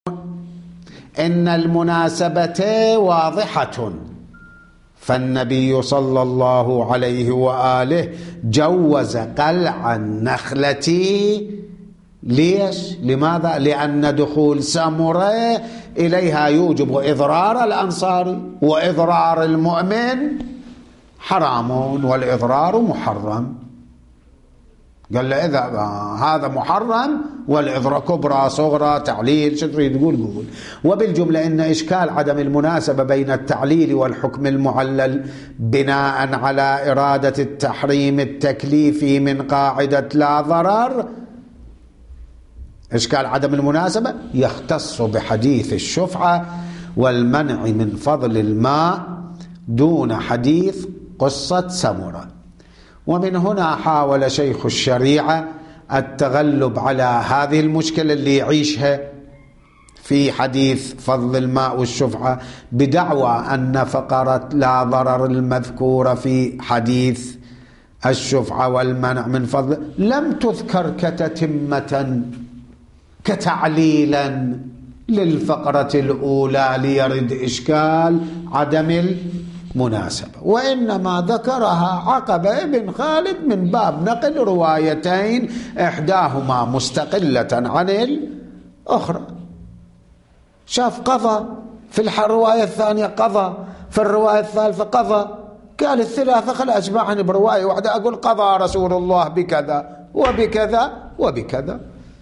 إن المناسبة واضحة، فالنبي صلى الله عليه وآله جوز قلع النخلة. ليش؟ لماذا؟ لأن دخول سمرة إليها يوجب إضرار الأنصار، وإضرار المؤمن حرام والإضرار محرم. قال له إذا هذا محرم والإضرار كبرى صغرى تعليل شو تريد تقول. وبالجملة إن إشكال عدم المناسبة بين التعليل والحكم المعلل بناء على إرادة التحريم التكليفي من قاعدة لا ضرر، إشكال عدم المناسبة يختص بحديث الشفعة والمنع من فضل الماء دون حديث قصة سمرة. ومن هنا حاول شيخ الشريعة التغلب على هذه المشكلة اللي يعيشها في حديث فضل الماء والشفعة بدعوى أن فقرة لا ضرر المذكورة في حديث الشفعة والمنع من فضل لم تذكر كتتمة كتعليلا للفقرة الأولى ليرد إشكال عدم المناسبة، وإنما ذكرها عقب ابن خالد من باب نقل روايتين إحداهما مستقلة عن الأخرى. شاف قضى في الرواية الثانية، قضى في الرواية الثالثة، قضى. قال الثلاثة خل أشبعني برواية واحدة أقول قضى رسول الله بكذا وبكذا وبكذا.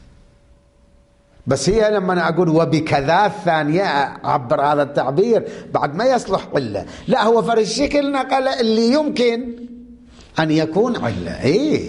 بس هي لما أقول وبكذا الثانية أعبر هذا التعبير بعد ما يصلح علة، لا هو فرق الشكل نقل اللي يمكن أن يكون علة.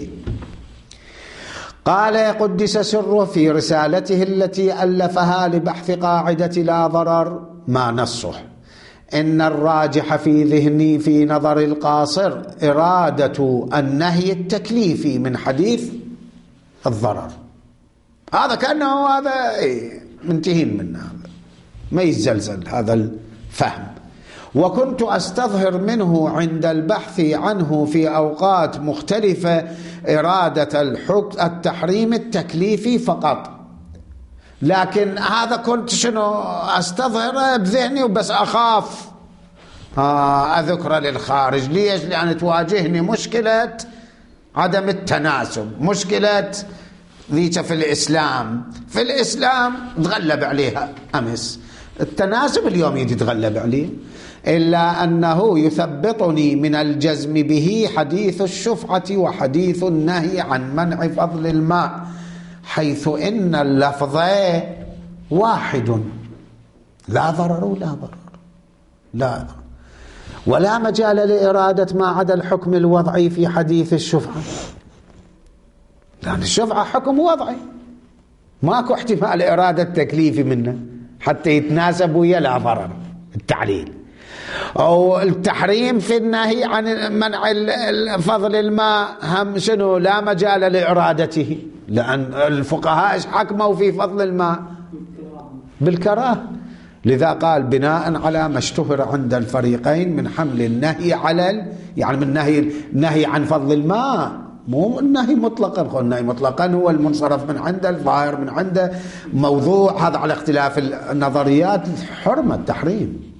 قال قدس سره في رسالته التي ألفها لبحث قاعدة لا ضرر ما نصه: إن الراجح في ذهني في نظر القاصر إرادة النهي التكليفي من حديث الضرر. هذا كأنه هذا منتهين منه، هذا ما يزلزل هذا الفهم. وكنت أستظهر منه عند البحث عنه في أوقات مختلفة إرادة التحريم التكليفي فقط، لكن هذا كنت شنو أستظهر بذهني وبس أخاف أذكر للخارج. ليش؟ لأن تواجهني مشكلة عدم التناسب، مشكلة ذيك في الإسلام تغلب عليها أمس، التناسب اليوم يتغلب عليه. إلا أنه يثبطني من الجزم به حديث الشفعة وحديث النهي عن منع فضل الماء، حيث إن اللفظ واحد، لا ضرر ولا ضرر، لا ولا مجال لإرادة ما عدا الحكم الوضعي في حديث الشفعة، لأن الشفعة حكم وضعي ماكو احتمال إرادة تكليفي منه حتى يتناسب ويا لا ضرر التعليل. أو التحريم في النهي عن منع فضل الماء هم شنو؟ لا مجال لإرادته، لأن الفقهاء حكموا في فضل الماء بالكراهة. لذا قال بناء على ما اشتهر عند الفريقين من حمل النهي على يعني من نهي عن فضل الماء، مو النهي مطلقا. النهي مطلقا هو المنصرف من عنده، الظاهر من عنده، موضوع هذا على اختلاف النظريات حرمة التحريم.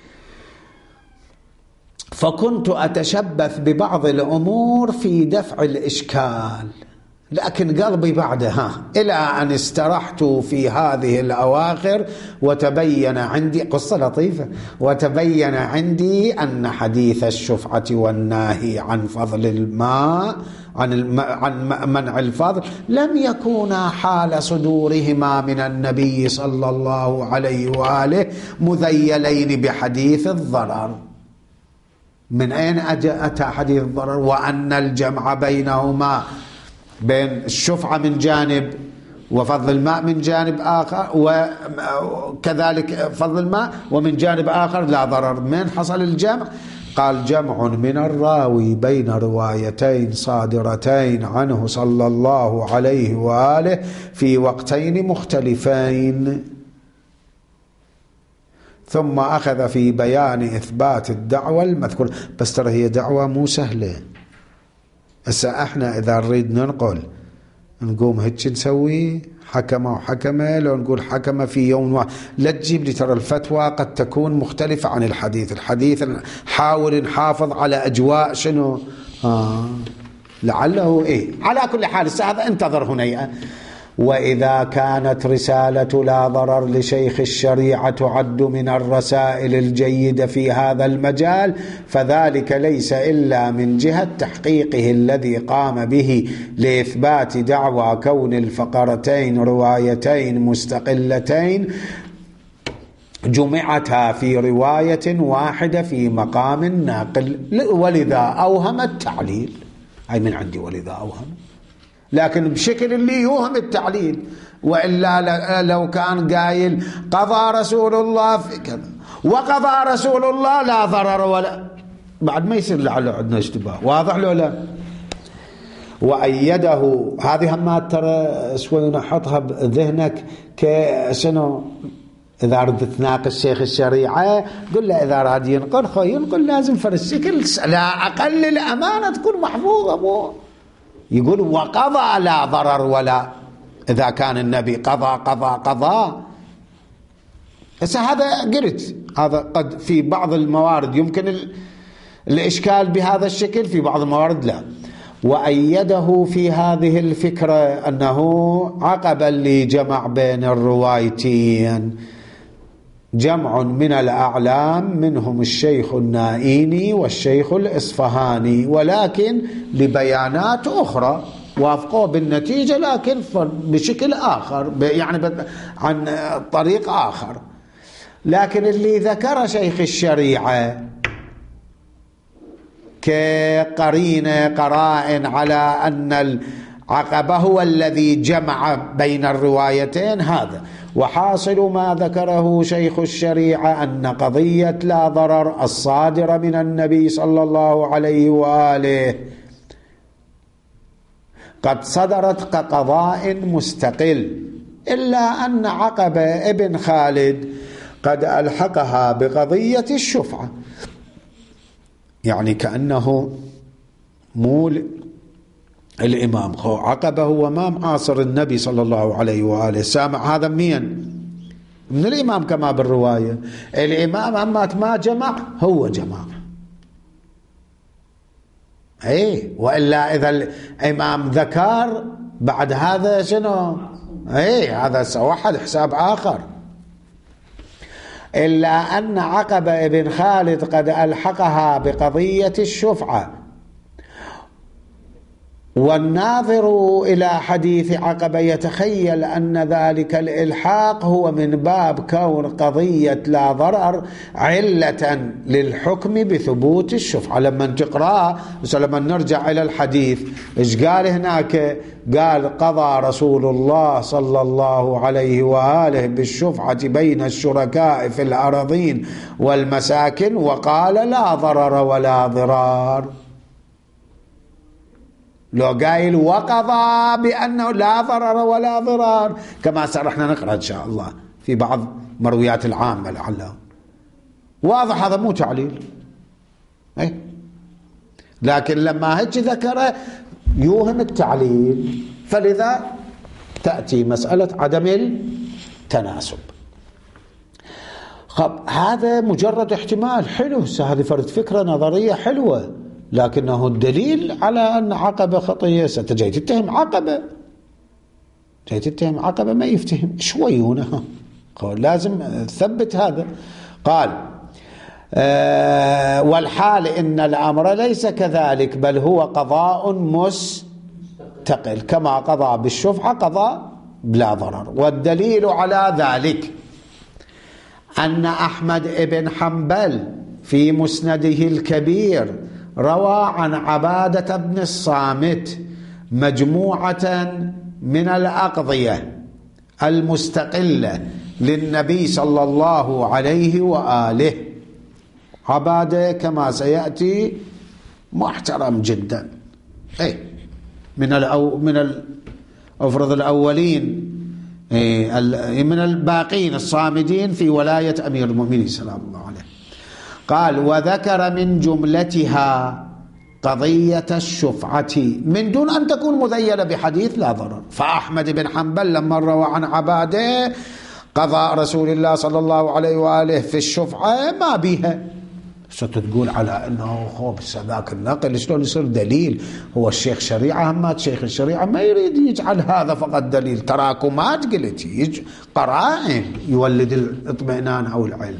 فكنت أتشبث ببعض الأمور في دفع الإشكال، لكن قلبي بعدها إلى أن استرحت في هذه الأواخر وتبين عندي قصة لطيفة، وتبين عندي أن حديث الشفعة والناهي عن فضل الماء عن منع الفضل لم يكونا حال صدورهما من النبي صلى الله عليه وآله مذيلين بحديث الضرر. من أين أتى حديث الضرر؟ وأن الجمع بينهما، بين الشفعة من جانب وفضل الماء من جانب آخر، وكذلك فضل الماء ومن جانب آخر لا ضرر. من حصل الجمع؟ قال جمع من الراوي بين روايتين صادرتين عنه صلى الله عليه وآله في وقتين مختلفين. ثم أخذ في بيان إثبات الدعوة المذكورة. بس ترى هي دعوة مو سهلة. هسه احنا إذا نريد ننقل نقوم هيك نسوي حكمة وحكمة، لو نقول حكمة في يوم واحد. لا تجيب لي ترى الفتوى قد تكون مختلفة عن الحديث حاول نحافظ على أجواء شنو لعله على كل حال هذا انتظر هنا. وإذا كانت رسالة لا ضرر لشيخ الشريعة تعد من الرسائل الجيدة في هذا المجال، فذلك ليس إلا من جهة تحقيقه الذي قام به لإثبات دعوى كون الفقرتين روايتين مستقلتين جمعتا في رواية واحدة في مقام ناقل، ولذا أوهم التعليل. أي من عندي ولذا أوهم، لكن بشكل اللي يوهم التعليل. وإلا لو كان قايل قضى رسول الله في كذا وقضى رسول الله لا ضرر ولا، بعد ما يصير لعله عندنا اشتباه. واضح له لا؟ وأيده هذه همات ترى شوي نحطها بذهنك كشنو. إذا أردت تناقش شيخ الشريعة قل له إذا راد ينقل ينقل لازم فرشكل لا أقل الأمانة تكون محفوظة. مو يقول وقضى لا ضرر ولا، إذا كان النبي قضى. هذا قلت هذا قد في بعض الموارد يمكن الإشكال بهذا الشكل، في بعض الموارد لا. وأيده في هذه الفكرة أنه عقبا لجمع بين الروايتين جمع من الأعلام منهم الشيخ النائيني والشيخ الإصفهاني، ولكن لبيانات أخرى وافقوا بالنتيجة لكن بشكل آخر، يعني عن طريق آخر. لكن اللي ذكر شيخ الشريعة قرائن على أن العقبة هو الذي جمع بين الروايتين هذا. وحاصل ما ذكره شيخ الشريعة أن قضية لا ضرر الصادرة من النبي صلى الله عليه وآله قد صدرت كقضاء مستقل، إلا أن عقبة ابن خالد قد ألحقها بقضية الشفعة. يعني كأنه الإمام عقبة هو ما معاصر النبي صلى الله عليه وآله، سامع هذا من الإمام كما بالرواية. الإمام أما ما جمع هو جمع، وإلا إذا الإمام ذكر بعد هذا شنو هذا سوحد حساب آخر. إلا أن عقبة بن خالد قد ألحقها بقضية الشفعة، والناظر إلى حديث عقبة يتخيل أن ذلك الإلحاق هو من باب كون قضية لا ضرر علة للحكم بثبوت الشفعة. لما تقرأ لما نرجع إلى الحديث إيش قال هناك؟ قال قضى رسول الله صلى الله عليه وآله بالشفعة بين الشركاء في الأراضين والمساكن وقال لا ضرر ولا ضرار. لو قايل وقضى بأنه لا ضرر ولا ضرار كما سرحنا نقرأ إن شاء الله في بعض مرويات العامة لعله واضح، هذا مو تعليل. لكن لما هيك ذكره يوهم التعليل، فلذا تأتي مسألة عدم التناسب. هذا مجرد احتمال حلو، هذه فرد فكرة نظرية حلوة، لكنه الدليل على أن عقبة خطية. ستجي تتهم عقبة ما يفتهم شويونه، لازم تثبت هذا. قال والحال إن الأمر ليس كذلك، بل هو قضاء مستقل، كما قضى بالشفعة قضى بلا ضرر. والدليل على ذلك أن أحمد بن حنبل في مسنده الكبير روى عن عبادة بن الصامت مجموعة من الأقضية المستقلة للنبي صلى الله عليه وآله. عبادة كما محترم جدا، من أفرض الأولين، من الباقين الصامدين في ولاية أمير المؤمنين سلام الله عليه. قال وذكر من جملتها قضية الشفعة من دون أن تكون مذيلة بحديث لا ضرر. فأحمد بن حنبل لما روى عن عبادة قضاء رسول الله صلى الله عليه وآله في الشفعة ما بيها، ستقول على أنه خبث ذاك النقل شلون يصير دليل؟ هو الشيخ شريعة، همات شيخ الشريعة ما يريد يجعل هذا فقط دليل، تراكمات قلت قرائن يولد الاطمئنان أو العلم.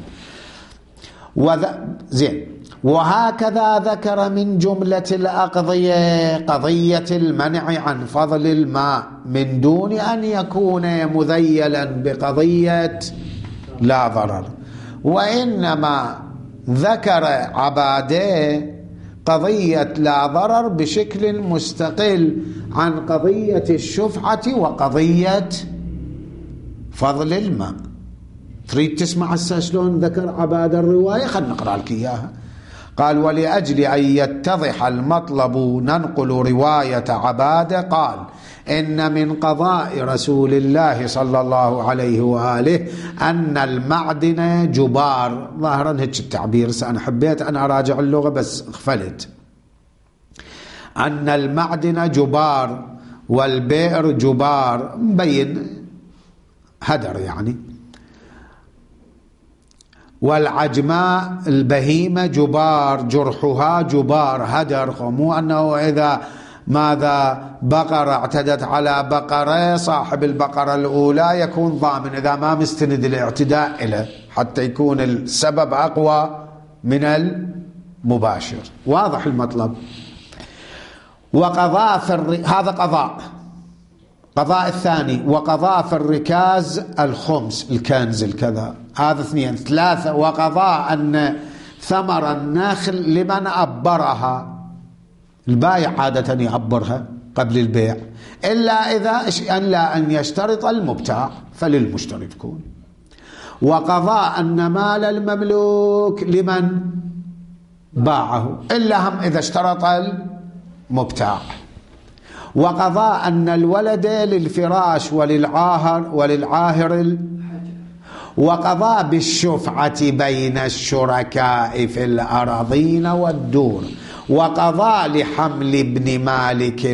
زين. وهكذا ذكر من جملة الأقضية قضية المنع عن فضل الماء من دون أن يكون مذيلا بقضية لا ضرر، وإنما ذكر عبادة قضية لا ضرر بشكل مستقل عن قضية الشفعة وقضية فضل الماء. تريد تسمع هسه شلون ذكر عبادة الرواية؟ خلنا نقرأ لك إياها. قال: ولأجل أن يتضح المطلب ننقل رواية عبادة قال: إن من قضاء رسول الله صلى الله عليه وآله أن المعدن جبار. ظاهرا هيك التعبير، أنا حبيت أن أراجع اللغة بس غفلت. أن المعدن جبار والبئر جبار، مبين هدر يعني. والعجماء البهيمة جبار، جرحها جبار هدر، مو أنه إذا ماذا بقرة اعتدت على بقرة صاحب البقرة الأولى يكون ضامن إذا ما مستند الاعتداء له، حتى يكون السبب أقوى من المباشر. واضح المطلب. وقضاء هذا قضاء الثاني. وقضاء في الركاز الخمس الكنز الكذا، هذا اثنين. ثلاثة: وقضاء أن ثمر النخل لمن أبرها، البايع عادة يعبرها قبل البيع، إلا أن يشترط المبتاع فللمشتري تكون. وقضاء أن مال المملوك لمن باعه، إلا هم إذا اشترط المبتاع. وقضاء أن الولد للفراش وللعاهر. وقضاء بالشفعة بين الشركاء في الأراضين والدور. وقضاء لحمل ابن مالك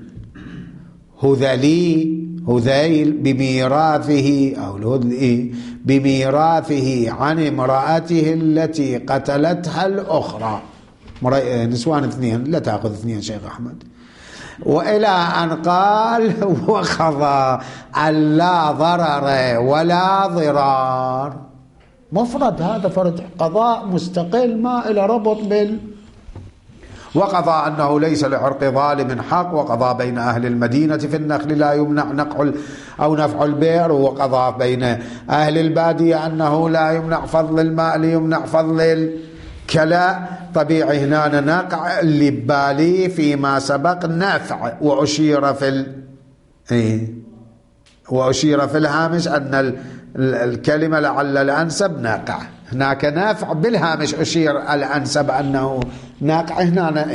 هذيل بميراثه أو الهذلي بميراثه عن امرأته التي قتلتها الأخرى. نسوان اثنين، لا تأخذ اثنين شيخ أحمد. وإلى أن قال: وقضى ألا ضرر ولا ضرار. مفرد، هذا فرد قضاء مستقل ما إلى ربط وقضى أنه ليس لعرق ظالم حق. وقضى بين أهل المدينة في النخل لا يمنع نقع أو نفع البئر. وقضى بين أهل البادية أنه لا يمنع فضل الماء ليمنع فضل الكلاء. طبيعي هنا نقع اللي ببالي فيما سبق نفع، وأشير في الهامش أن الكلمة لعل الأنسب ناقع. هناك نافع بالهامش أشير الأنسب أنه ناقع هنا.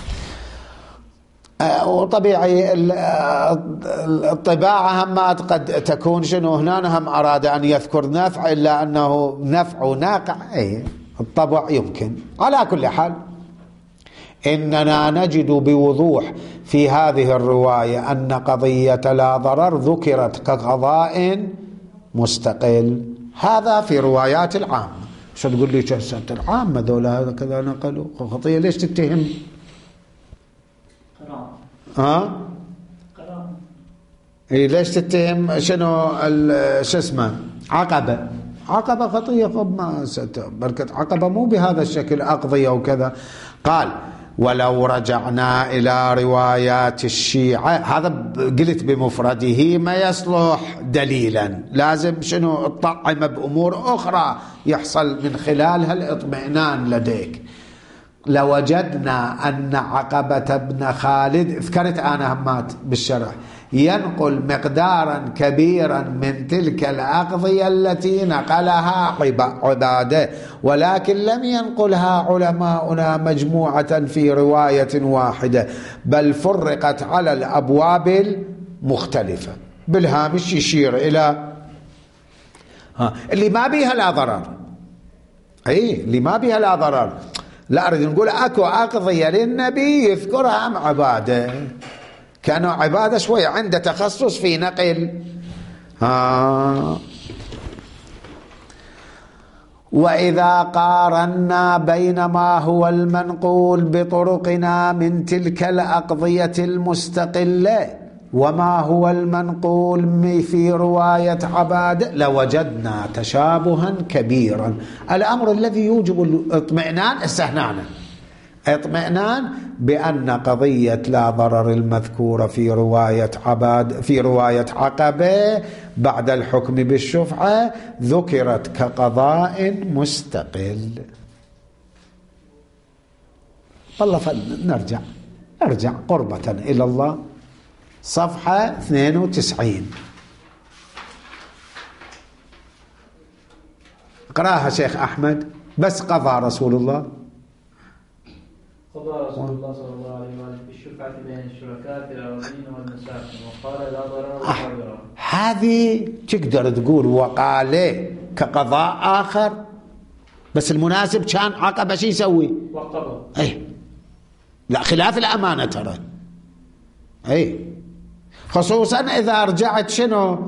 وطبيعي الطباعة هم قد تكون شنو هنا هم أراد أن يذكر نافع إلا أنه نفع وناقع الطبع يمكن. على كل حال إننا نجد بوضوح في هذه الرواية أن قضية لا ضرر ذكرت كقضاء مستقل. هذا في روايات العامة. شو تقول لي شهسة العامة ذولا هذا كذا نقلوا خطية؟ ليش تتهم؟ ليش تتهم شنو شو اسمه عقبة خطية؟ ما بركة عقبة مو بهذا الشكل أقضية وكذا. قال: ولو رجعنا إلى روايات الشيعة، هذا قلت بمفرده ما يصلح دليلا، لازم شنو الطعم بأمور أخرى يحصل من خلالها الاطمئنان لديك. لوجدنا أن عقبة بن خالد، ذكرت أنا همات بالشرح، ينقل مقدارا كبيرا من تلك الأقضية التي نقلها عبادة، ولكن لم ينقلها علماؤنا مجموعة في رواية واحدة، بل فرقت على الأبواب المختلفة. بالهامش يشير إلى اللي ما بيها لا ضرر، اللي ما بيها لا ضرر لا أريد نقول أكو أقضية للنبي يذكرها أم عبادة، كانوا عبادة شوية عنده تخصص في نقل. وإذا قارنا بين ما هو المنقول بطرقنا من تلك الأقضية المستقلة وما هو المنقول في رواية عبادة لوجدنا تشابها كبيرا. الأمر الذي يوجب الاطمئنان استهنانا اطمئنان بأن قضية لا ضرر المذكورة في رواية عقبة بعد الحكم بالشفعة ذكرت كقضاء مستقل. والله نرجع قربة إلى الله صفحة 92 اقراها شيخ أحمد. بس قضى رسول الله صلى الله عليه وآله بالشفعة بين الشركاء في الأراضين والمساكن وقال لا ضرر ولا ضرر. هذه تقدر تقول وقال كقضاء آخر، بس المناسب كان عقبة شي يسوي وقضى. لا خلاف الأمانة ترى. خصوصا إذا رجعت شنو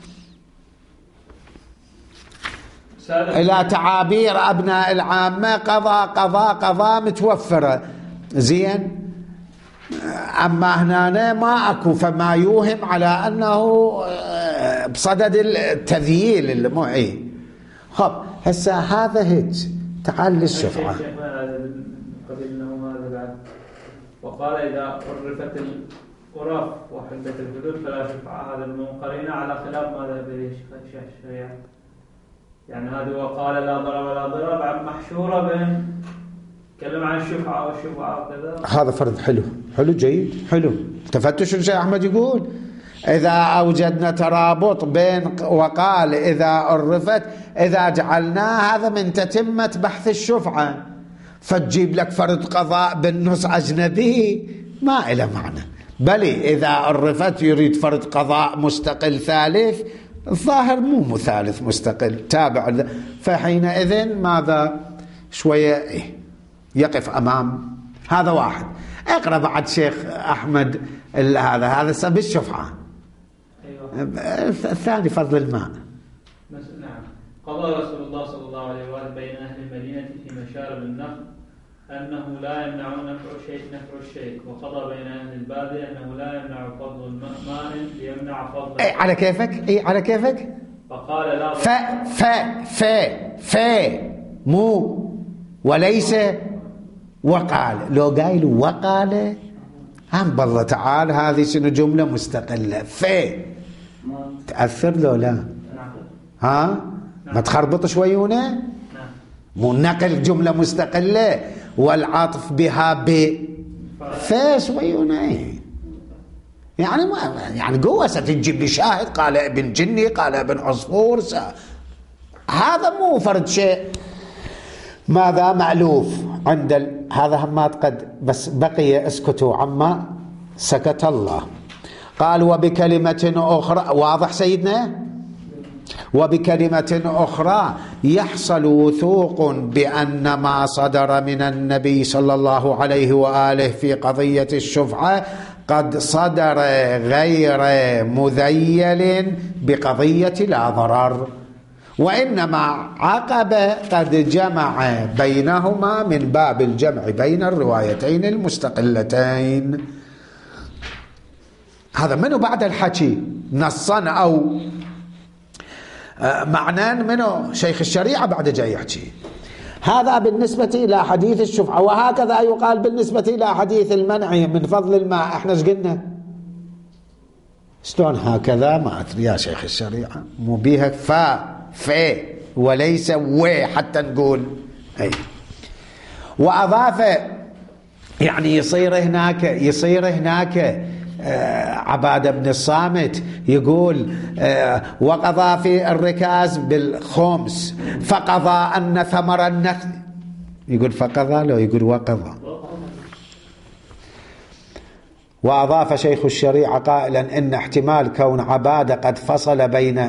إلى تعابير أبناء العامة قضاء متوفرة زين. أما هنا ما أكو، فما يوهم على أنه بصدد التذييل المعي. خب هسه هذا هيك تعال للشفعة. وقال إذا عرفت القرف وحدت الحدود فلا شفعة. هذا المنقرين على خلاف ما ذهب إليه الشريعة. يعني هذا وقال لا ضرر ولا ضرر بعد محشورة بين تكلم عن الشفعة والشفعة وكذا. هذا فرض حلو جيد حلو. تفتش الشيخ أحمد يقول إذا أوجدنا ترابط بين وقال إذا عرفت، إذا جعلناه هذا من تتمة بحث الشفعة، فتجيب لك فرض قضاء بالنص أجنبي ما إله معنى. بل إذا عرفت يريد فرض قضاء مستقل ثالث، الظاهر مو ثالث مستقل تابع، فحينئذ ماذا شوية يقف أمام هذا. واحد اقرأ بعد شيخ أحمد هذا بالشفعة. الثاني فضل الماء. نعم. قضى رسول الله صلى الله عليه وآله بين أهل المدينة في مشارب النخل أنه لا يمنع نفر الشيء، وقضى بين أهل البادية أنه لا يمنع فضل الماء ليمنع فضل. على كيفك على كيفك. فقال لا ف مو وليس وقال. لو قايل وقال هم بالله تعالى هذه شنو جملة مستقلة. تأثر لو لا ما تخربط شوي هنا. مو نقل جملة مستقلة والعطف بها شوي هنا. يعني قوة ستجيب لي شاهد قال ابن جني قال ابن عصفور هذا مو فرد شيء ماذا مألوف عند هذا همات قد بس بقي اسكتوا عما سكت الله. قال وبكلمة أخرى. واضح سيدنا؟ وبكلمة أخرى يحصل وثوق بأن ما صدر من النبي صلى الله عليه وآله في قضية الشفعة قد صدر غير مذيل بقضية لا ضرر، وإنما عقب قد جمع بينهما من باب الجمع بين الروايتين المستقلتين. هذا منه بعد الحكي نصا أو معنان منه شيخ الشريعة بعد جاي يحكي. هذا بالنسبة إلى حديث الشفعة. وهكذا يقال بالنسبة إلى حديث المنع من فضل الماء. احنا ايش قلنا؟ شلون هكذا ما أدري يا شيخ الشريعة. مو بيها ف وليس حتى نقول وأضاف يعني يصير هناك عبادة بن الصامت يقول وقضى في الركاز بالخمس فقضى أن ثمر النخل. يقول فقضى لو يقول وقضى. وأضاف شيخ الشريعة قائلا إن احتمال كون عبادة قد فصل بين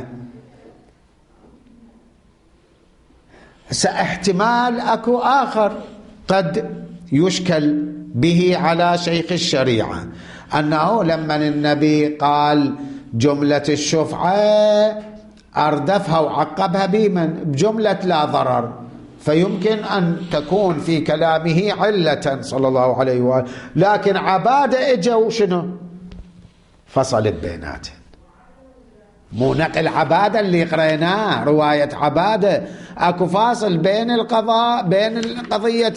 احتمال أكو آخر قد يشكل به على شيخ الشريعة، أنه لما النبي قال جملة الشفعة أردفها وعقبها بجملة لا ضرر، فيمكن أن تكون في كلامه علة صلى الله عليه وآله، لكن عبادة اجوا شنو فصلت بيناتهم، مو نقل عبادة اللي قريناه رواية عبادة، اكو فاصل بين القضاء، بين قضية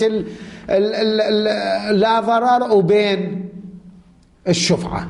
لا ضرر وبين الشفعة،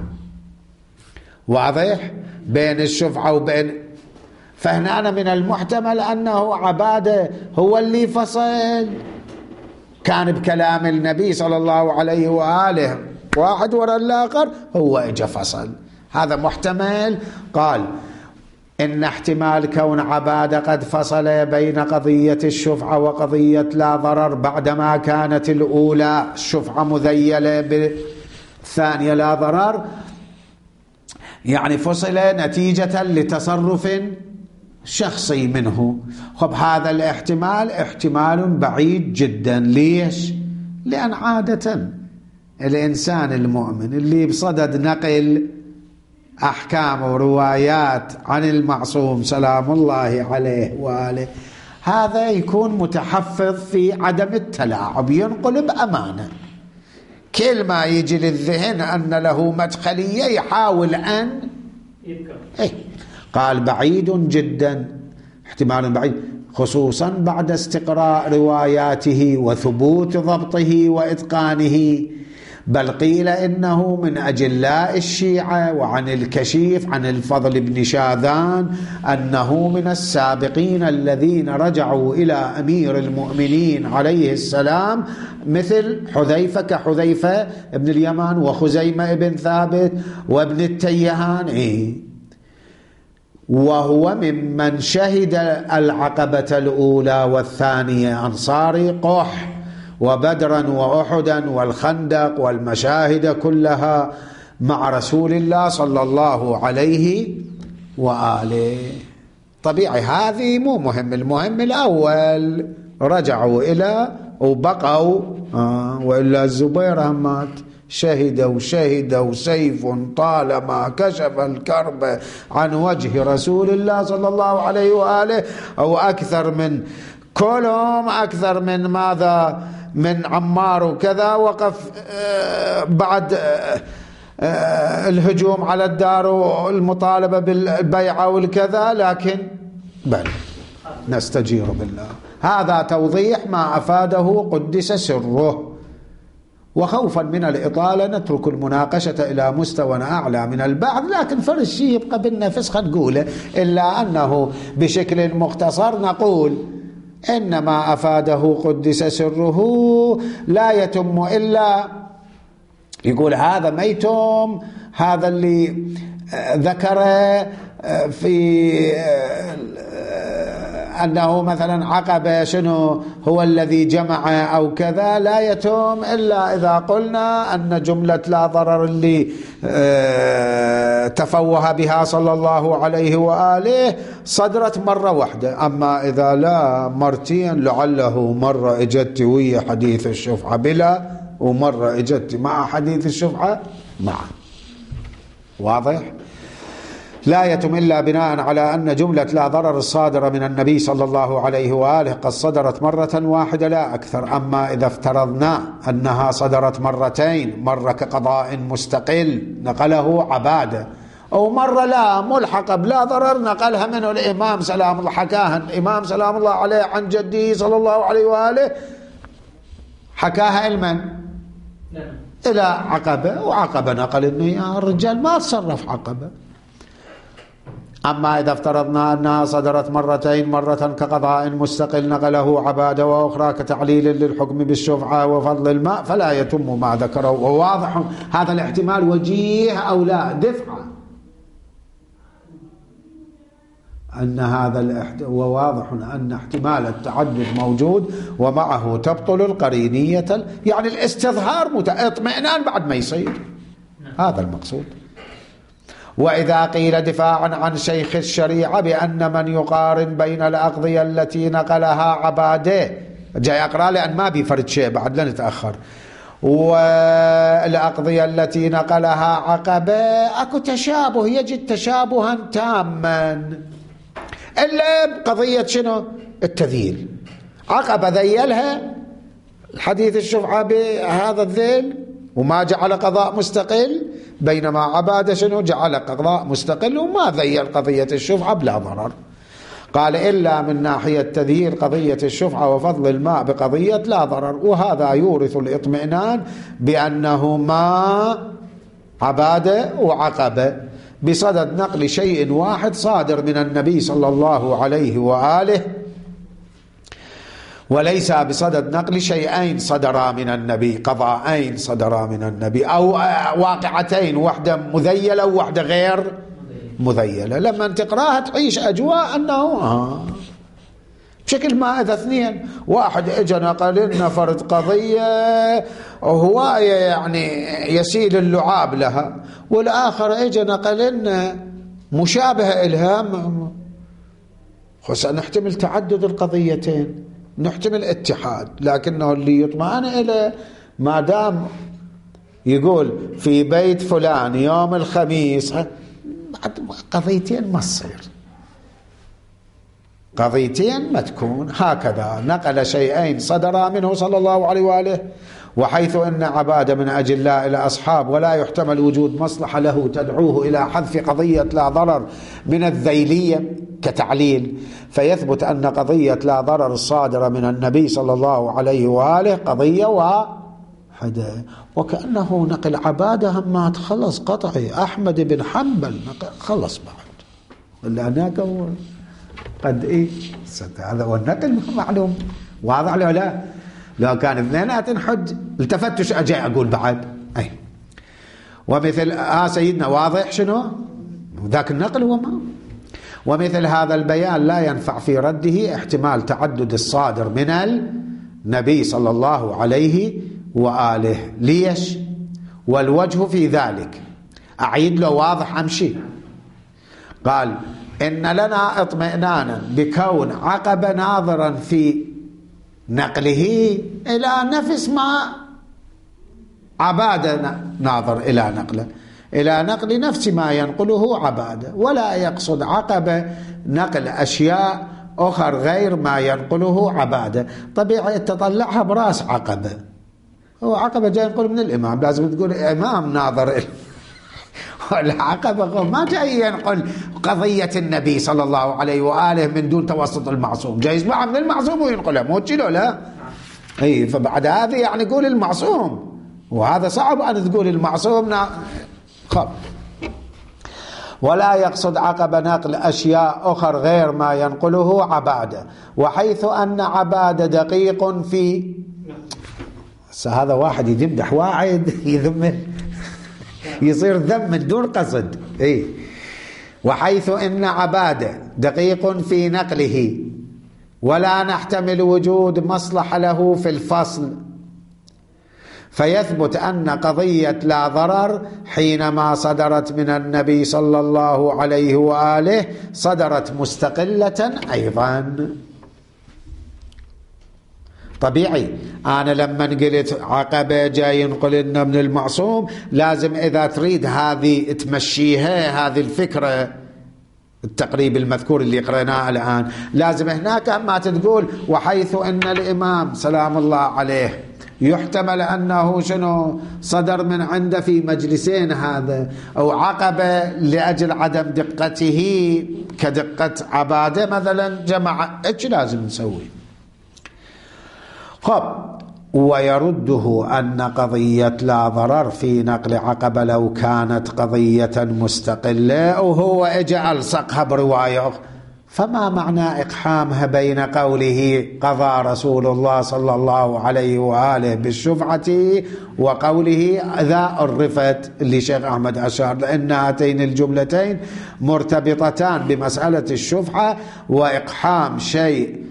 واضح؟ بين الشفعة وبين، فهنا من المحتمل أنه عبادة هو اللي فصل، كان بكلام النبي صلى الله عليه وآله واحد وراء الآخر، هو اجى فصل، هذا محتمل. قال إن احتمال كون عبادة قد فصل بين قضية الشفعة وقضية لا ضرر بعدما كانت الأولى الشفعة مذيلة بالثانية لا ضرر، يعني فصل نتيجة لتصرف شخصي منه. خب هذا الاحتمال احتمال بعيد جدا. ليش؟ لأن عادة الإنسان المؤمن اللي بصدد نقل أحكام وروايات عن المعصوم سلام الله عليه وآله، هذا يكون متحفظ في عدم التلاعب، ينقل بأمانة، كل ما يجي للذهن أن له مدخلية يحاول أن قال بعيد جدا، احتمال بعيد، خصوصا بعد استقراء رواياته وثبوت ضبطه وإتقانه. بل قيل إنه من أجلاء الشيعة، وعن الكشيف عن الفضل بن شاذان أنه من السابقين الذين رجعوا إلى أمير المؤمنين عليه السلام، مثل حذيفة كحذيفة ابن اليمان وخزيمة ابن ثابت وابن التيهان، وهو ممن شهد العقبة الأولى والثانية، أنصاري قح وبدرا وأحدا والخندق والمشاهد كلها مع رسول الله صلى الله عليه وآله. طبيعي هذه مو مهم، المهم الأول رجعوا إلى وبقوا، وإلا الزبير همات شهد سيف طالما كشف الكرب عن وجه رسول الله صلى الله عليه وآله، أو أكثر من كلهم، أكثر من ماذا، من عمار وكذا، وقف بعد الهجوم على الدار والمطالبة بالبيعة والكذا، لكن بل نستجير بالله. هذا توضيح ما أفاده قدس سره. وخوفا من الإطالة نترك المناقشة إلى مستوى أعلى من البعض، لكن فرش يبقى بالنفس نقوله، إلا أنه بشكل مختصر نقول إن ما أفاده قدس سره لا يتم إلا، يقول هذا ما يتم، هذا اللي ذكره في أنه مثلا عقبة شنو هو الذي جمع أو كذا، لا يتم إلا إذا قلنا أن جملة لا ضرر اللي تفوه بها صلى الله عليه وآله صدرت مرة واحدة. أما إذا لا مرتين، لعله مرة اجت ويا حديث الشفعة بلا، ومرة اجت مع حديث الشفعة مع، واضح؟ لا يتم إلا بناء على أن جملة لا ضرر الصادرة من النبي صلى الله عليه وآله قد صدرت مرة واحدة لا أكثر. أما إذا افترضنا أنها صدرت مرتين، مرة كقضاء مستقل نقله عبادة، أو مرة لا ملحقة بلا ضرر نقلها منه الإمام سلام الله، حكاها الإمام سلام الله عليه عن جده صلى الله عليه وآله، حكاها المن إلى عقبة، وعقبة نقل إنه يا الرجال ما تصرف عقبة. أما إذا افترضنا أنها صدرت مرتين، مرة كقضاء مستقل نقله عبادة، وأخرى كتعليل للحكم بالشفعة وفضل الماء، فلا يتم ما ذكره. وواضح هذا الاحتمال وجيه أو لا دفعة، أن هذا وواضح أن احتمال التعدد موجود، ومعه تبطل القرينية، يعني الاستظهار اطمئنان بعد ما يصير، هذا المقصود. وإذا قيل دفاعا عن شيخ الشريعة بأن من يقارن بين الأقضية التي نقلها عباده جاي أقرأ لأن ما بيفرد شيء بعد لا نتأخر. والأقضية التي نقلها عقبة أكو تشابه، يجد تشابها تاما إلا بقضية شنو؟ التذييل. عقبة ذيلها الحديث الشفعة بهذا الذيل وما جعل قضاء مستقل، بينما عبادة شنو؟ جعل قضاء مستقل وما ذيل قضية الشفعة بلا ضرر. قال إلا من ناحية تذييل قضية الشفعة وفضل الماء بقضية لا ضرر، وهذا يورث الاطمئنان بأنهما عبادة وعقبة بصدد نقل شيء واحد صادر من النبي صلى الله عليه وآله، وليس بصدد نقل شيئين صدرا من النبي، قضاءين صدرا من النبي، أو واقعتين، واحدة مذيلة وواحدة غير مذيلة. لما تقراها تعيش أجواء أنه بشكل ما إذا اثنين، واحد اجى نقل لنا فرد قضية هواية يعني يسيل اللعاب لها، والآخر اجى نقل لنا مشابهة إلها، نحتمل تعدد القضيتين، نحتمل اتحاد، لكنه اللي يطمئن إليه ما دام يقول في بيت فلان يوم الخميس، قضيتين ما تصير، قضيتين ما تكون. هكذا نقل شيئين صدرا منه صلى الله عليه وآله، وحيث أن عبادة من أجلاء إلى أصحاب ولا يحتمل وجود مصلحة له تدعوه إلى حذف قضية لا ضرر من الذيلية كتعليل، فيثبت أن قضية لا ضرر الصادرة من النبي صلى الله عليه وآله قضية واحدة. وكأنه نقل عبادة ما تخلص قطعي، أحمد بن حنبل خلص بعد، ولا هناك قد هذا هو النقل معلوم واضح له. لا لو كان اثنينات حج التفتش أجي أقول بعد ومثل سيدنا واضح شنو ذاك النقل وما. ومثل هذا البيان لا ينفع في رده احتمال تعدد الصادر من النبي صلى الله عليه وآله. ليش؟ والوجه في ذلك أعيد له واضح أمشي. قال إن لنا اطمئنانا بكون عقب ناظرا في نقله إلى نفس ما عبادة ناظر إلى نقله، إلى نقل نفس ما ينقله عبادة، ولا يقصد عقب نقل أشياء أخر غير ما ينقله عبادة. طبيعي تطلعها براس عقبة، هو عقبة جاي ينقل من الإمام، لازم تقول إمام ناظر والعقبة ما جاي ينقل قضية النبي صلى الله عليه وآله من دون توسط المعصوم، جاي يسمعها من المعصوم وينقلها، مو تشيله لا. فبعد هذا يعني قول المعصوم، وهذا صعب أن تقول المعصوم ولا يقصد عقب نقل أشياء أخر غير ما ينقله عبادة، وحيث أن عبادة دقيق في هذا واحد يمدح واحد يذم يصير ذم من دون قصد. وحيث إن عبادة دقيق في نقله ولا نحتمل وجود مصلحة له في الفصل، فيثبت أن قضية لا ضرر حينما صدرت من النبي صلى الله عليه وآله صدرت مستقلة أيضا. طبيعي أنا لما قلت عقبة جاي ينقل لنا من المعصوم، لازم إذا تريد هذه تمشيها، هذه الفكرة التقريب المذكور اللي قرأناه الآن، لازم هناك ما تقول وحيث أن الإمام سلام الله عليه يحتمل أنه شنو صدر من عنده في مجلسين هذا، أو عقبة لأجل عدم دقته كدقة عبادة مثلا جمع، إيش لازم نسوي؟ ويرده أن قضية لا ضرر في نقل عقبة لو كانت قضية مستقلة وهو اجى ألصقها برواية، فما معنى إقحامها بين قوله قضى رسول الله صلى الله عليه وآله بالشفعة وقوله إذا عرفت اللي شيخ أحمد أشار، لأن هاتين الجملتين مرتبطتان بمسألة الشفعة، وإقحام شيء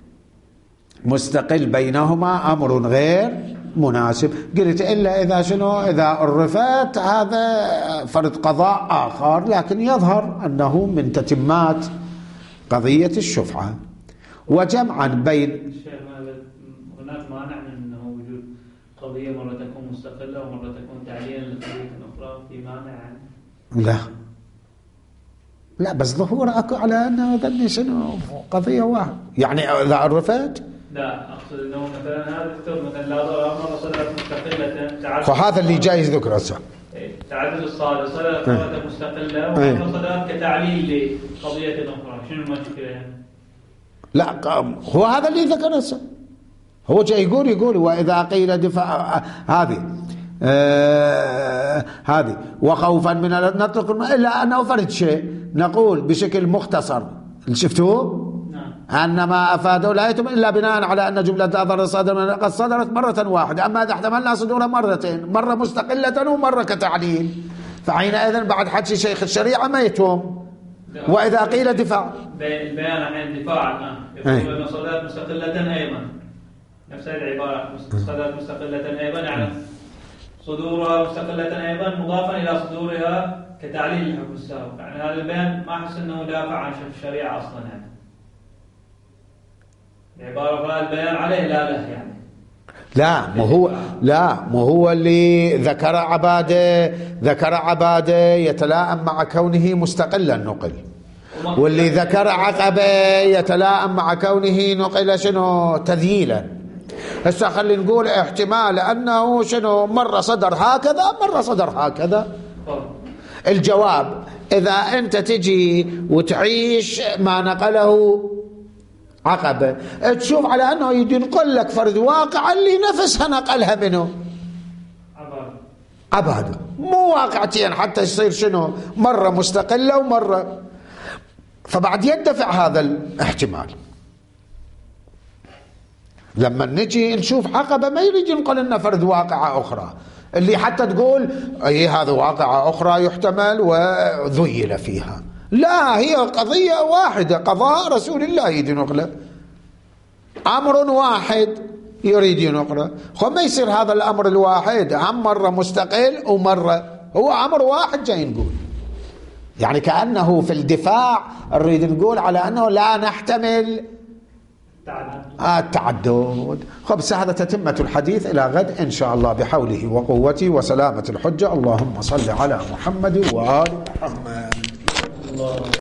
مستقل بينهما أمر غير مناسب. قلت إلا إذا شنو إذا عرفت هذا فرض قضاء آخر، لكن يظهر أنه من تتمات قضية الشفعة. وجمعا بين هناك مانع من أنه وجود قضية مرة تكون مستقلة ومرة تكون تعليلا لقضية أخرى، في مانع يعني؟ لا بس ظهور أكو على أنه ظني شنو قضية واحدة يعني إذا عرفت. لا أقصد أنه مثلا هذا الدكتور مثلا لا ضرر مرة صدرت مستقلة، فهذا اللي جايز ذكره هسه. تعدد الصادر صدرت مرة مستقلة ومرة صدرت كتعليل لقضية أخرى، شنو المشكلة يعني؟ لا هو هذا اللي ذكره هسه، هو جاي يقول وإذا قيل دفاع هذه وخوفا من نطلق إلا أنه فرد شيء نقول بشكل مختصر شفتوه أن ما أفاده لا يتم إلا بناء على أن جملة ضرر صادر قد صدرت مرة واحدة، أما إذا احتملنا صدورها مرتين، مرة مستقلة ومرة كتعليل، فحينئذ بعد حكي شيخ الشريعة ما يتم. وإذا قيل دفاع البيان عن الدفاع الآن يقول أن صدرت مستقلة أيضا، نفس العبارة صدرت مستقلة أيضا يعني صدورها مستقلة أيضا مضافا إلى صدورها كتعليل الحكم السابق، يعني هذا البيان ما أحس أنه دافع عن شيخ الشريعة أصلا، يعني العبارة البيان عليه لا له يعني. مو هو اللي ذكر عبادة يتلائم مع كونه مستقلا نقل، واللي ذكر عقبة يتلائم مع كونه نقل شنو تذييلا. هسه خلي نقول احتمال أنه شنو مرة صدر هكذا مرة صدر هكذا. الجواب إذا أنت تجي وتعيش ما نقله عقبة تشوف على أنه ينقل لك فرد واقع اللي نفسها نقلها منه عبادة، مو واقعتين حتى يصير شنو مرة مستقلة ومرة، فبعد يدفع هذا الاحتمال. لما نجي نشوف عقبة ما يريد ينقل لنا فرد واقعة أخرى اللي حتى تقول أي هذا واقعة أخرى يحتمل وذيل فيها، لا هي قضية واحدة، قضاء رسول الله يريد ينقله، أمر واحد يريد ينقله، ما يصير هذا الأمر الواحد هم مرة مستقل ومرة هو أمر واحد جاي نقول، يعني كأنه في الدفاع نريد نقول على أنه لا نحتمل التعدد. بس هذا تتمة الحديث إلى غد إن شاء الله بحوله وقوته وسلامة الحجة. اللهم صل على محمد وآل محمد.